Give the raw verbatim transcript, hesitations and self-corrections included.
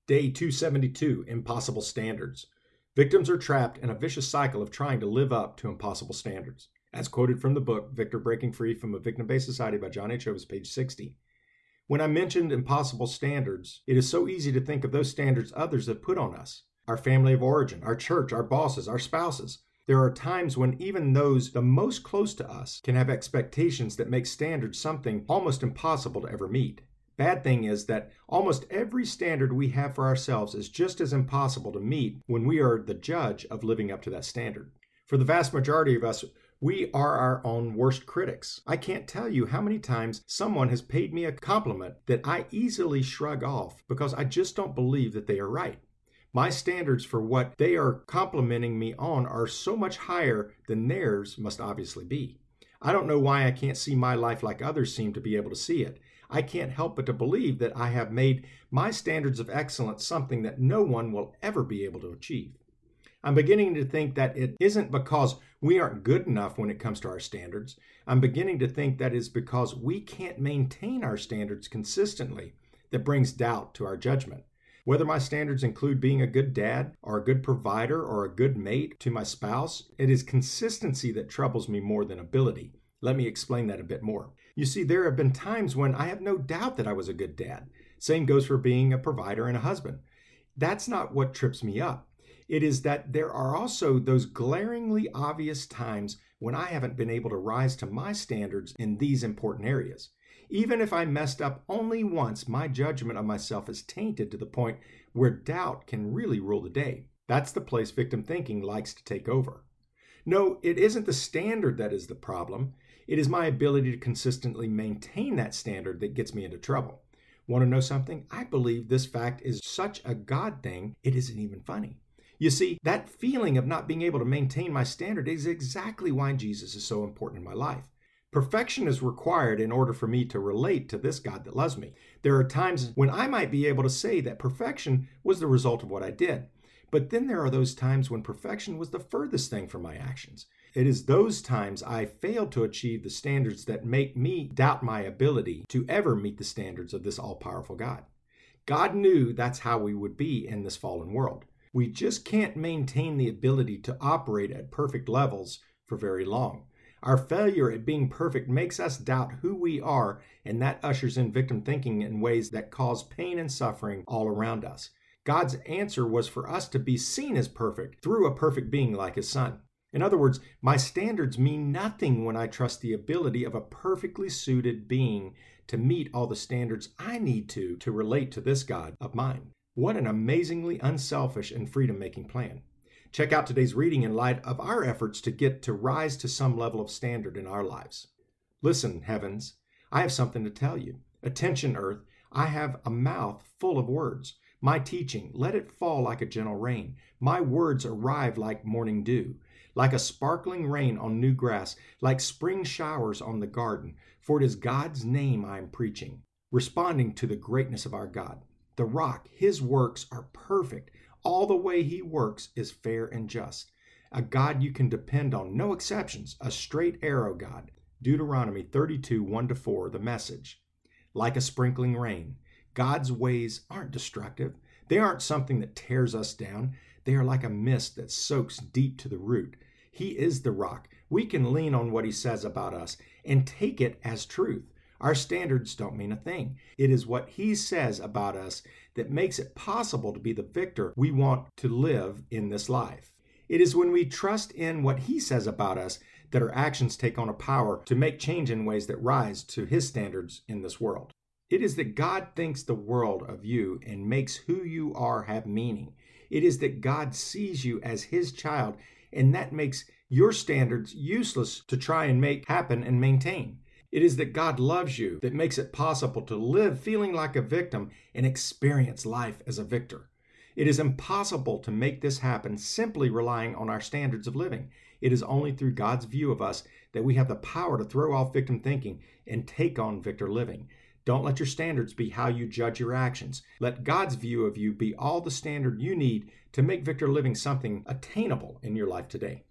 Day two seventy-two, Impossible Standards. Victims are trapped in a vicious cycle of trying to live up to impossible standards. As quoted from the book, Victor Breaking Free from a Victim-Based Society by John H. Ovis, page sixty. When I mentioned impossible standards, it is so easy to think of those standards others have put on us. Our family of origin, our church, our bosses, our spouses. There are times when even those the most close to us can have expectations that make standards something almost impossible to ever meet. Bad thing is that almost every standard we have for ourselves is just as impossible to meet when we are the judge of living up to that standard. For the vast majority of us, we are our own worst critics. I can't tell you how many times someone has paid me a compliment that I easily shrug off because I just don't believe that they are right. My standards for what they are complimenting me on are so much higher than theirs must obviously be. I don't know why I can't see my life like others seem to be able to see it. I can't help but to believe that I have made my standards of excellence something that no one will ever be able to achieve. I'm beginning to think that it isn't because we aren't good enough when it comes to our standards. I'm beginning to think that it's because we can't maintain our standards consistently that brings doubt to our judgment. Whether my standards include being a good dad or a good provider or a good mate to my spouse, it is consistency that troubles me more than ability. Let me explain that a bit more. You see, there have been times when I have no doubt that I was a good dad. Same goes for being a provider and a husband. That's not what trips me up. It is that there are also those glaringly obvious times when I haven't been able to rise to my standards in these important areas. Even if I messed up only once, my judgment of myself is tainted to the point where doubt can really rule the day. That's the place victim thinking likes to take over. No, it isn't the standard that is the problem. It is my ability to consistently maintain that standard that gets me into trouble. Want to know something? I believe this fact is such a God thing, it isn't even funny. You see, that feeling of not being able to maintain my standard is exactly why Jesus is so important in my life. Perfection is required in order for me to relate to this God that loves me. There are times when I might be able to say that perfection was the result of what I did. But then there are those times when perfection was the furthest thing from my actions. It is those times I fail to achieve the standards that make me doubt my ability to ever meet the standards of this all-powerful God. God knew that's how we would be in this fallen world. We just can't maintain the ability to operate at perfect levels for very long. Our failure at being perfect makes us doubt who we are, and that ushers in victim thinking in ways that cause pain and suffering all around us. God's answer was for us to be seen as perfect through a perfect being like his son. In other words, my standards mean nothing when I trust the ability of a perfectly suited being to meet all the standards I need to to relate to this God of mine. What an amazingly unselfish and freedom-making plan. Check out today's reading in light of our efforts to get to rise to some level of standard in our lives. Listen, heavens, I have something to tell you. Attention, earth, I have a mouth full of words. My teaching, let it fall like a gentle rain. My words arrive like morning dew, like a sparkling rain on new grass, like spring showers on the garden. For it is God's name I am preaching, responding to the greatness of our God. The rock, his works are perfect. All the way he works is fair and just. A God you can depend on, no exceptions, a straight arrow God. Deuteronomy thirty-two, one to four, the Message. Like a sprinkling rain. God's ways aren't destructive. They aren't something that tears us down. They are like a mist that soaks deep to the root. He is the rock. We can lean on what he says about us and take it as truth. Our standards don't mean a thing. It is what he says about us that makes it possible to be the victor we want to live in this life. It is when we trust in what he says about us that our actions take on a power to make change in ways that rise to his standards in this world. It is that God thinks the world of you and makes who you are have meaning. It is that God sees you as his child, and that makes your standards useless to try and make happen and maintain. It is that God loves you that makes it possible to live feeling like a victim and experience life as a victor. It is impossible to make this happen simply relying on our standards of living. It is only through God's view of us that we have the power to throw off victim thinking and take on victor living. Don't let your standards be how you judge your actions. Let God's view of you be all the standard you need to make victor living something attainable in your life today.